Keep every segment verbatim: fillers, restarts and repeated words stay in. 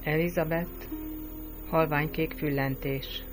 Elizabeth, halványkék füllentés.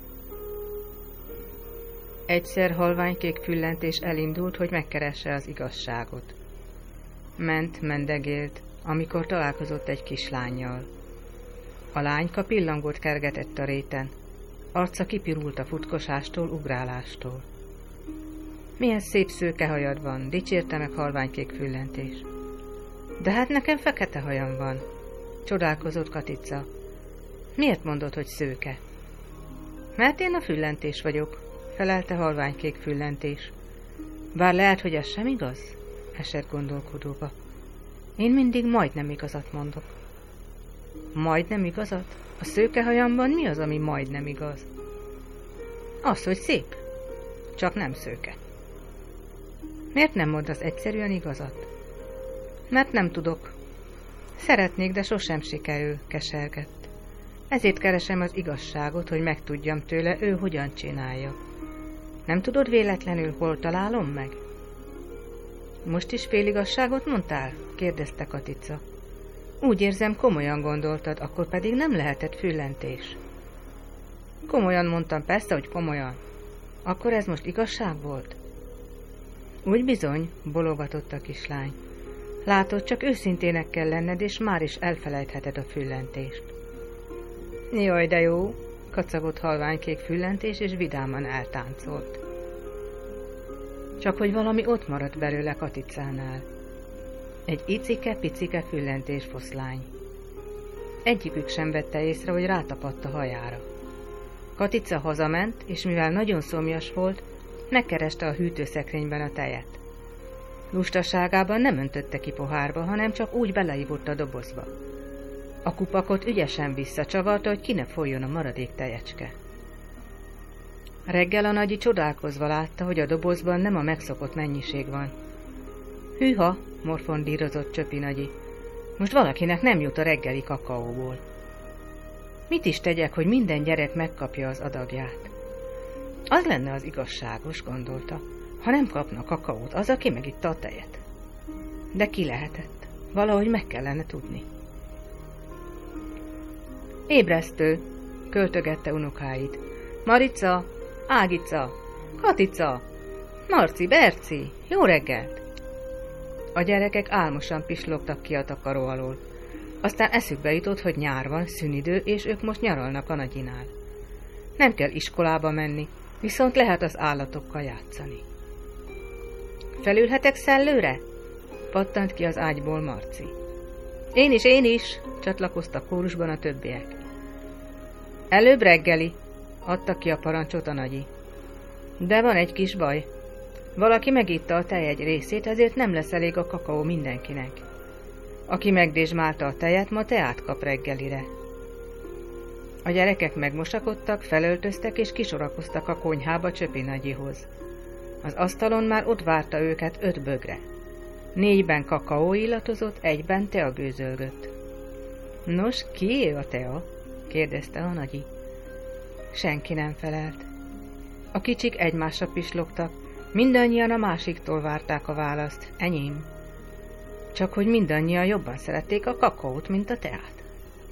Egyszer halványkék füllentés elindult, hogy megkeresse az igazságot. Ment, mendegélt, amikor találkozott egy kislánnyal. A lányka pillangót kergetett a réten, arca kipirult a futkosástól, ugrálástól. Milyen szép szőke hajad van, dicsérte meg halványkék füllentés. De hát nekem fekete hajam van, csodálkozott Katica. Miért mondod, hogy szőke? Mert én a füllentés vagyok, felelte halványkék füllentés. Bár lehet, hogy ez sem igaz? Esett gondolkodóba. Én mindig majdnem igazat mondok. Majdnem igazat? A szőke hajamban mi az, ami majdnem igaz? Az, hogy szép, csak nem szőke. Miért nem mondasz egyszerűen igazat? Mert nem tudok. Szeretnék, de sosem sikerül, kesergett. Ezért keresem az igazságot, hogy megtudjam tőle, ő hogyan csinálja. Nem tudod véletlenül, hol találom meg? Most is féligazságot mondtál? Kérdezte Katica. Úgy érzem, komolyan gondoltad, akkor pedig nem lehetett füllentés. Komolyan mondtam, persze, hogy komolyan. Akkor ez most igazság volt? Úgy bizony, bologatott a kislány. Látod, csak őszintének kell lenned, és már is elfelejtheted a füllentést. Jaj, de jó, kacagott halványkék füllentés, és vidáman eltáncolt. Csak hogy valami ott maradt belőle Katicánál. Egy icike-picike füllentés foszlány. Egyikük sem vette észre, hogy rátapadt a hajára. Katica hazament, és mivel nagyon szomjas volt, megkereste a hűtőszekrényben a tejet. Lustaságában nem öntötte ki pohárba, hanem csak úgy beleívott a dobozba. A kupakot ügyesen visszacsavarta, hogy ki ne folyjon a maradék tejecske. Reggel a nagyi csodálkozva látta, hogy a dobozban nem a megszokott mennyiség van. Hűha, morfondírozott Csöpi nagyi. Most valakinek nem jut a reggeli kakaóból. Mit is tegyek, hogy minden gyerek megkapja az adagját? Az lenne az igazságos, gondolta, ha nem kapna kakaót az, aki megitta a tejet. De ki lehetett? Valahogy meg kellene tudni. Ébresztő, költögette unokáit. Marica, Ágica, Katica, Marci, Berci, jó reggelt! A gyerekek álmosan pislogtak ki a takaró alól. Aztán eszükbe jutott, hogy nyár van, szünidő, és ők most nyaralnak a nagyinál. Nem kell iskolába menni, viszont lehet az állatokkal játszani. Felülhetek szellőre? Pattant ki az ágyból Marci. Én is, én is, csatlakoztak kórusban a többiek. Előbb reggeli, adta ki a parancsot a nagyi. De van egy kis baj. Valaki megitta a tej egy részét, ezért nem lesz elég a kakaó mindenkinek. Aki megdésmálta a tejet, ma teát kap reggelire. A gyerekek megmosakodtak, felöltöztek és kisorakoztak a konyhába Csöpi nagyihoz. Az asztalon már ott várta őket öt bögre. Négyben kakaó illatozott, egyben tea gőzölgött. Nos, kié a tea? kérdezte a nagyi. Senki nem felelt. A kicsik egymásra pislogtak, mindannyian a másiktól várták a választ, enyém. Csak hogy mindannyian jobban szerették a kakaót, mint a teát.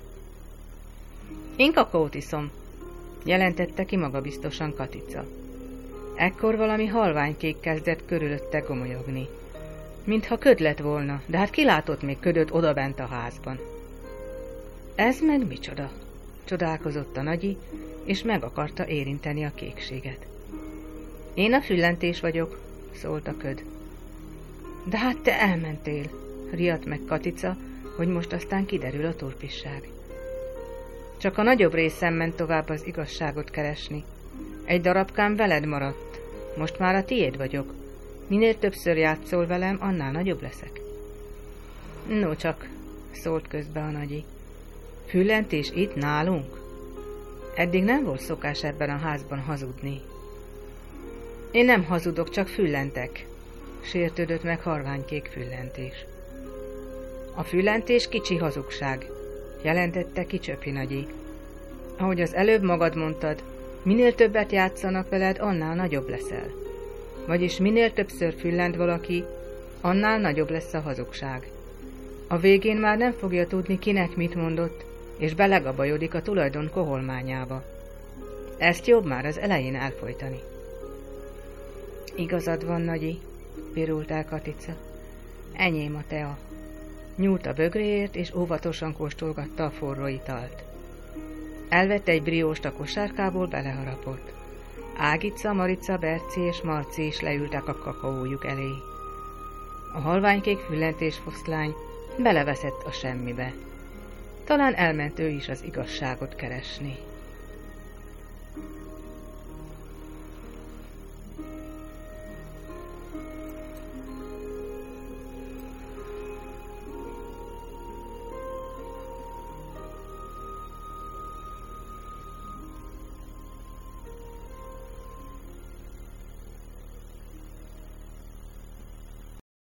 Én kakaót iszom, jelentette ki magabiztosan Katica. Ekkor valami halványkék kezdett körülötte gomolyogni. Mintha köd lett volna, de hát ki látott még ködöt odabent a házban? Ez meg micsoda? Csodálkozott a nagyi, és meg akarta érinteni a kékséget. Én a füllentés vagyok, szólt a köd. De hát te elmentél, riadt meg Katica, hogy most aztán kiderül a turpisság. Csak a nagyobb részem ment tovább az igazságot keresni. Egy darabkám veled maradt, most már a tiéd vagyok. Minél többször játszol velem, annál nagyobb leszek. No csak, szólt közbe a nagyi. Füllentés itt nálunk? Eddig nem volt szokás ebben a házban hazudni. Én nem hazudok, csak füllentek, sértődött meg halványkék füllentés. A füllentés kicsi hazugság, jelentette ki Csöpi nagyi. Ahogy az előbb magad mondtad, minél többet játszanak veled, annál nagyobb leszel. Vagyis minél többször füllent valaki, annál nagyobb lesz a hazugság. A végén már nem fogja tudni, kinek mit mondott, és belegabajodik a tulajdon koholmányába. Ezt jobb már az elején elfojtani. Igazad van, nagyi, pirult el Katica. Enyém a tea. Nyúlt a bögréért, és óvatosan kóstolgatta a forró italt. Elvette egy brióst a kosárkából, beleharapott. Ágica, Marica, Berci és Marci is leültek a kakaójuk elé. A halványkék füllentés foszlány beleveszett a semmibe. Talán elment ő is az igazságot keresni.